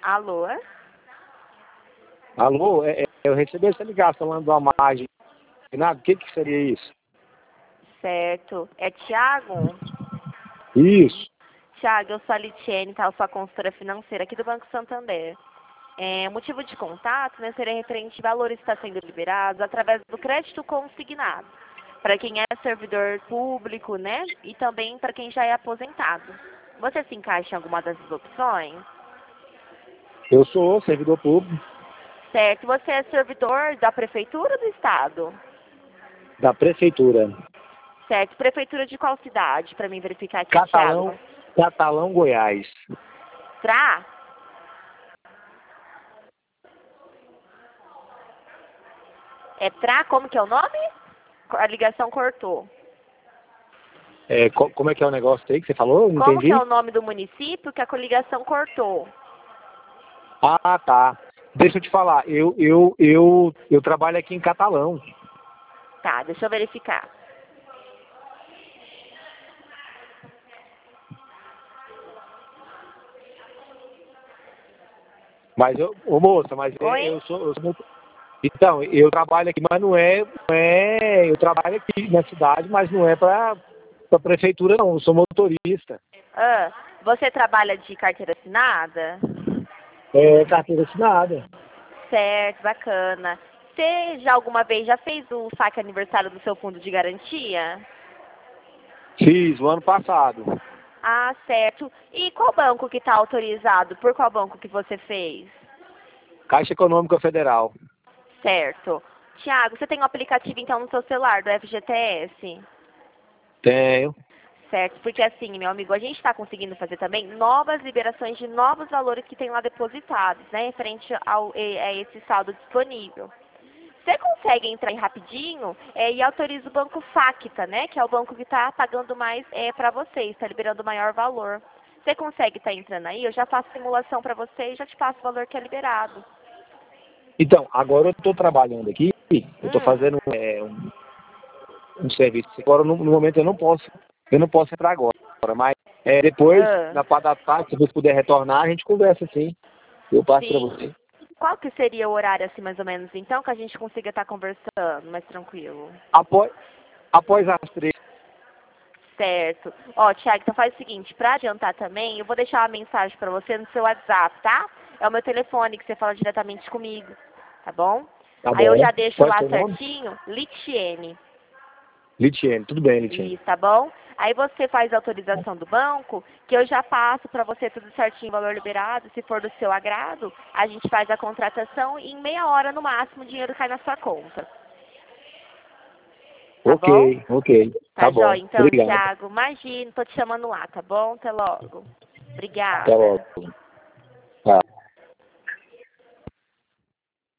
Alô? Alô, eu recebi essa ligação lá da margem. Nada, o que seria isso? Certo. É Thiago? Isso. Thiago, eu sou a Litiene, tá? Eu sou a consultora financeira aqui do Banco Santander. O motivo de contato, né, seria referente a valores que está sendo liberados através do crédito consignado, para quem é servidor público, né, e também para quem já é aposentado. Você se encaixa em alguma dessas opções? Eu sou servidor público Certo. Você é servidor da prefeitura ou do estado? da prefeitura. Certo. Prefeitura de qual cidade, para mim verificar aqui, Catalão, Thiago? Catalão, Goiás. Tra? É Tra? Como que é o nome? A ligação cortou. Como é que é o negócio aí que você falou? Não Como que é entendi. o nome do município que a coligação cortou? Ah, tá. Deixa eu te falar, eu trabalho aqui em Catalão. Tá, deixa eu verificar. Mas ô moça, mas Oi? eu sou então, eu trabalho aqui, mas eu trabalho aqui na cidade, mas não é para a prefeitura não, eu sou motorista. Ah, você trabalha de carteira assinada? É carteira assinada. Certo, bacana. Você já alguma vez já fez o saque aniversário do seu fundo de garantia? Fiz o ano passado. Ah, certo. E qual banco que está autorizado? Por qual banco que você fez? Caixa Econômica Federal. Certo. Tiago, você tem um aplicativo então no seu celular do FGTS? Tenho. Certo, porque assim, meu amigo, a gente está conseguindo fazer também novas liberações de novos valores que tem lá depositados, né, referente a esse saldo disponível. Você consegue entrar aí rapidinho e autoriza o banco Facta, né, que é o banco que está pagando mais para vocês, está liberando maior valor. Você consegue estar entrando aí? Eu já faço simulação para você e já te passo o valor que é liberado. Então, agora eu estou trabalhando aqui, eu estou Hum. fazendo um serviço. Agora, no momento, eu não posso entrar agora. Mas depois, Ah, na parte da tarde, se você puder retornar, a gente conversa sim. Eu passo para sim. você. Qual que seria o horário assim mais ou menos então que a gente consiga estar conversando mais tranquilo? Após, após as 3. Certo. Ó, Thiago, então faz o seguinte, para adiantar também, eu vou deixar uma mensagem para você no seu WhatsApp, tá? É o meu telefone que você fala diretamente comigo, tá bom? Tá Aí eu bom? já deixo Qual é o lá seu nome? certinho, Litiene. Litiene. Tudo bem, Litiene. Isso, tá bom? Aí você faz a autorização do banco, que eu já passo para você tudo certinho, valor liberado, se for do seu agrado, a gente faz a contratação e em meia hora no máximo o dinheiro cai na sua conta. Tá bom? Ok. Tá Tá bom. jóia? Então, Obrigado. Thiago, imagina, tô te chamando lá, tá bom? Até logo. Até Obrigada. logo. Tá.